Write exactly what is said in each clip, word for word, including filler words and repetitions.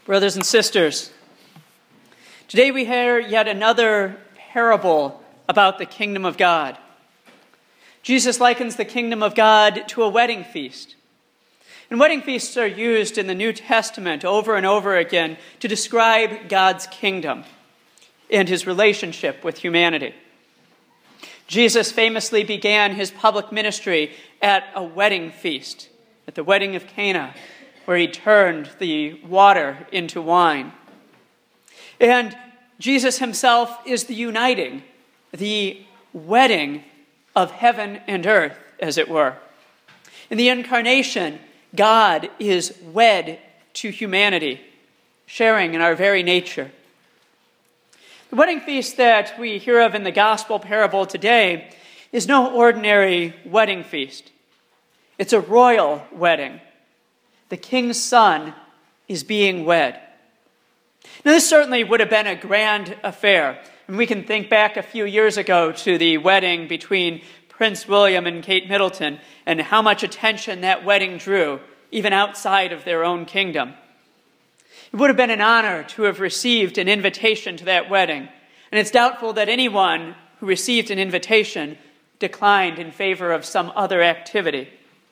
Brothers and sisters, today we hear yet another parable about the kingdom of God. Jesus likens the kingdom of God to a wedding feast. And wedding feasts are used in the New Testament over and over again to describe God's kingdom and his relationship with humanity. Jesus famously began his public ministry at a wedding feast, at the wedding of Cana, where he turned the water into wine. And Jesus himself is the uniting, the wedding of heaven and earth, as it were. In the incarnation, God is wed to humanity, sharing in our very nature. The wedding feast that we hear of in the gospel parable today is no ordinary wedding feast. It's a royal wedding. The king's son is being wed. Now, this certainly would have been a grand affair. And we can think back a few years ago to the wedding between Prince William and Kate Middleton and how much attention that wedding drew, even outside of their own kingdom. It would have been an honor to have received an invitation to that wedding. And it's doubtful that anyone who received an invitation declined in favor of some other activity.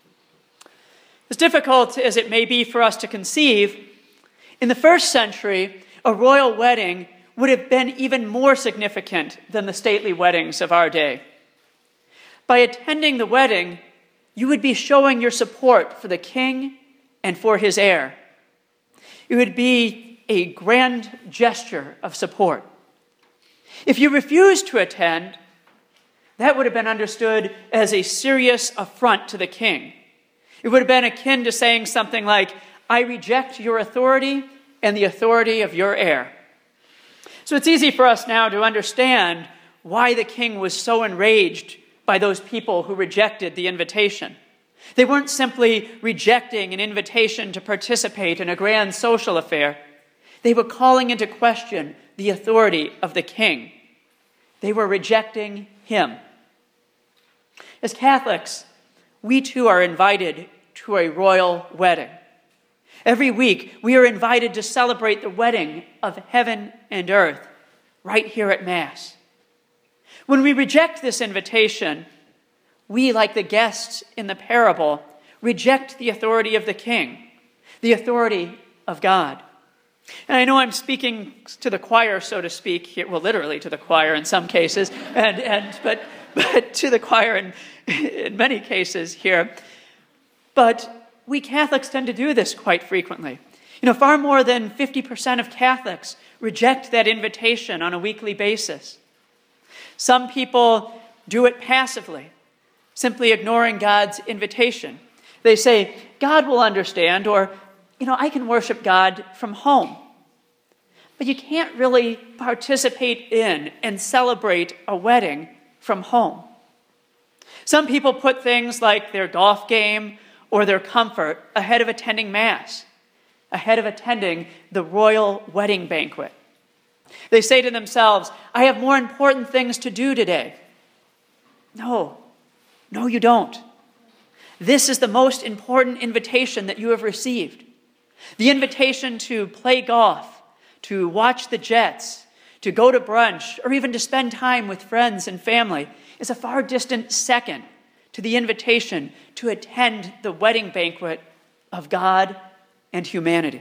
As difficult as it may be for us to conceive, in the first century, a royal wedding would have been even more significant than the stately weddings of our day. By attending the wedding, you would be showing your support for the king and for his heir. It would be a grand gesture of support. If you refused to attend, that would have been understood as a serious affront to the king. It would have been akin to saying something like, I reject your authority and the authority of your heir. So it's easy for us now to understand why the king was so enraged by those people who rejected the invitation. They weren't simply rejecting an invitation to participate in a grand social affair. They were calling into question the authority of the king. They were rejecting him. As Catholics, we too are invited to a royal wedding. Every week, we are invited to celebrate the wedding of heaven and earth right here at Mass. When we reject this invitation, we, like the guests in the parable, reject the authority of the king, the authority of God. And I know I'm speaking to the choir, so to speak, here, well, literally to the choir in some cases, and, and but, but to the choir in, in many cases here. But we Catholics tend to do this quite frequently. You know, far more than fifty percent of Catholics reject that invitation on a weekly basis. Some people do it passively, simply ignoring God's invitation. They say, God will understand, or, you know, I can worship God from home. But you can't really participate in and celebrate a wedding from home. Some people put things like their golf game or their comfort ahead of attending Mass, ahead of attending the royal wedding banquet. They say to themselves, I have more important things to do today. No, no, you don't. This is the most important invitation that you have received. The invitation to play golf, to watch the Jets, to go to brunch, or even to spend time with friends and family is a far distant second to the invitation to attend the wedding banquet of God and humanity.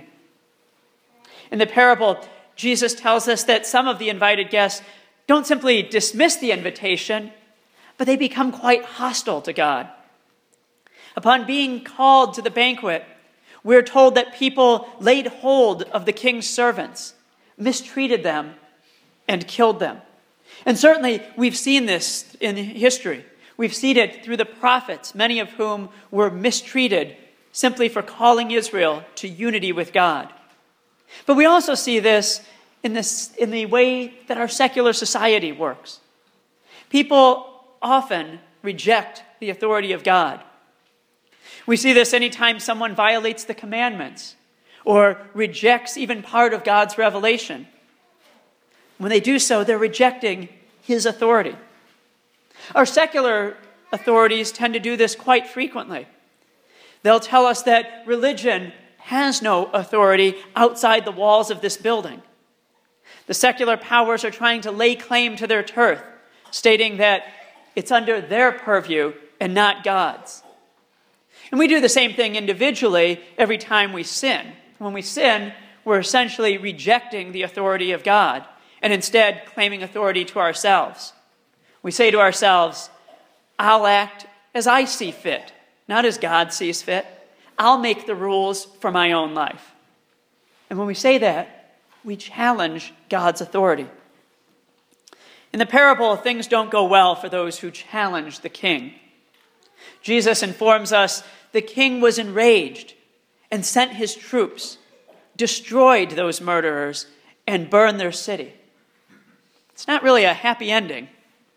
In the parable, Jesus tells us that some of the invited guests don't simply dismiss the invitation, but they become quite hostile to God. Upon being called to the banquet, we're told that people laid hold of the king's servants, mistreated them, and killed them. And certainly we've seen this in history. We've seen it through the prophets, many of whom were mistreated simply for calling Israel to unity with God. But we also see this in, this in the way that our secular society works. People often reject the authority of God. We see this anytime someone violates the commandments or rejects even part of God's revelation. When they do so, they're rejecting his authority. Our secular authorities tend to do this quite frequently. They'll tell us that religion has no authority outside the walls of this building. The secular powers are trying to lay claim to their turf, stating that it's under their purview and not God's. And we do the same thing individually every time we sin. When we sin, we're essentially rejecting the authority of God and instead claiming authority to ourselves. We say to ourselves, I'll act as I see fit, not as God sees fit. I'll make the rules for my own life. And when we say that, we challenge God's authority. In the parable, things don't go well for those who challenge the king. Jesus informs us the king was enraged and sent his troops, destroyed those murderers, and burned their city. It's not really a happy ending.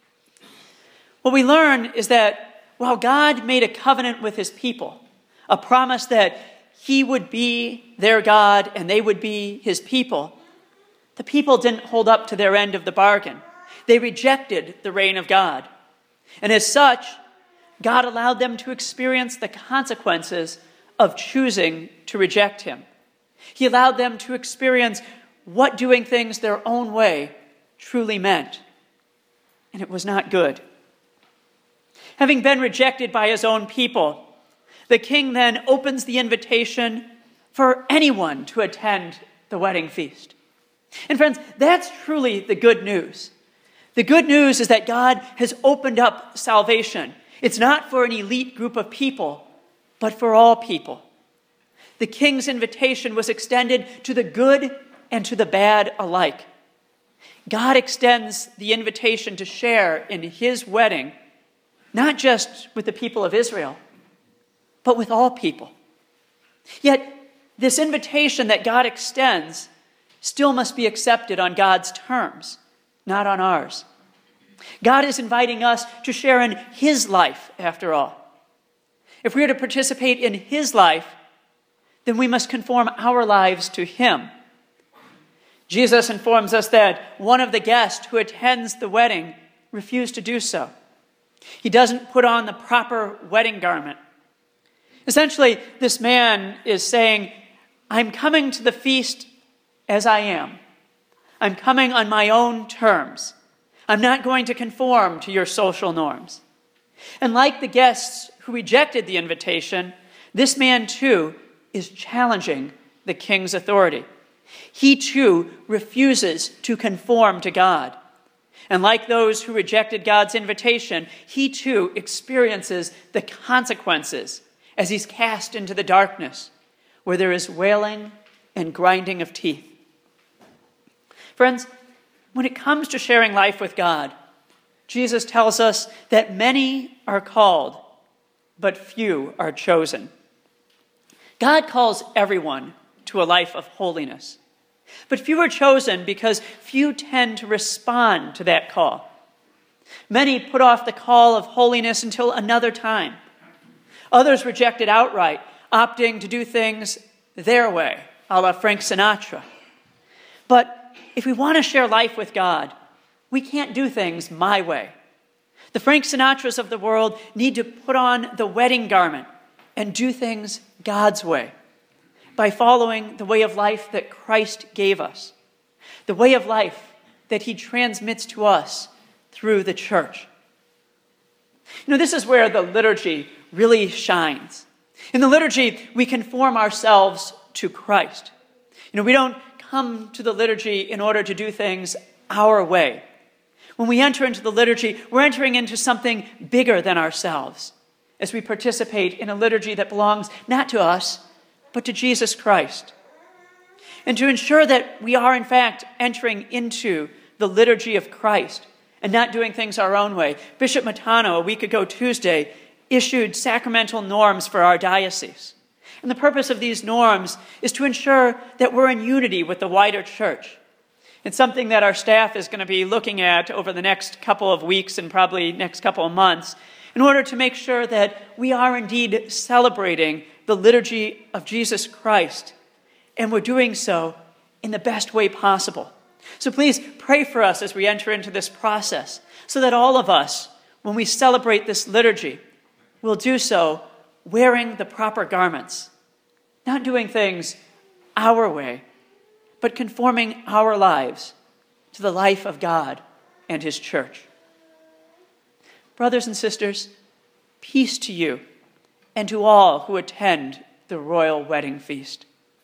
What we learn is that while God made a covenant with his people, a promise that he would be their God and they would be his people, the people didn't hold up to their end of the bargain. They rejected the reign of God. And as such, God allowed them to experience the consequences of choosing to reject him. He allowed them to experience what doing things their own way truly meant. And it was not good. Having been rejected by his own people, the king then opens the invitation for anyone to attend the wedding feast. And friends, that's truly the good news. The good news is that God has opened up salvation. It's not for an elite group of people, but for all people. The king's invitation was extended to the good and to the bad alike. God extends the invitation to share in his wedding, not just with the people of Israel, but with all people. Yet, this invitation that God extends still must be accepted on God's terms, not on ours. God is inviting us to share in his life, after all. If we are to participate in his life, then we must conform our lives to him. Jesus informs us that one of the guests who attends the wedding refused to do so. He doesn't put on the proper wedding garment. Essentially, this man is saying, I'm coming to the feast as I am. I'm coming on my own terms. I'm not going to conform to your social norms. And like the guests who rejected the invitation, this man too is challenging the king's authority. He too refuses to conform to God. And like those who rejected God's invitation, he too experiences the consequences as he's cast into the darkness, where there is wailing and grinding of teeth. Friends, when it comes to sharing life with God, Jesus tells us that many are called, but few are chosen. God calls everyone to a life of holiness, but few are chosen because few tend to respond to that call. Many put off the call of holiness until another time. Others reject it outright, opting to do things their way, a la Frank Sinatra. But if we want to share life with God, we can't do things my way. The Frank Sinatras of the world need to put on the wedding garment and do things God's way, by following the way of life that Christ gave us, the way of life that he transmits to us through the church. You know, this is where the liturgy really shines. In the liturgy, we conform ourselves to Christ. You know, we don't come to the liturgy in order to do things our way. When we enter into the liturgy, we're entering into something bigger than ourselves as we participate in a liturgy that belongs not to us, but to Jesus Christ. And to ensure that we are, in fact, entering into the liturgy of Christ and not doing things our own way, Bishop Matano, a week ago Tuesday, issued sacramental norms for our diocese. And the purpose of these norms is to ensure that we're in unity with the wider church. It's something that our staff is going to be looking at over the next couple of weeks and probably next couple of months in order to make sure that we are indeed celebrating the liturgy of Jesus Christ, and we're doing so in the best way possible. So please pray for us as we enter into this process so that all of us, when we celebrate this liturgy, will do so wearing the proper garments, not doing things our way, but conforming our lives to the life of God and his church. Brothers and sisters, peace to you and to all who attend the royal wedding feast.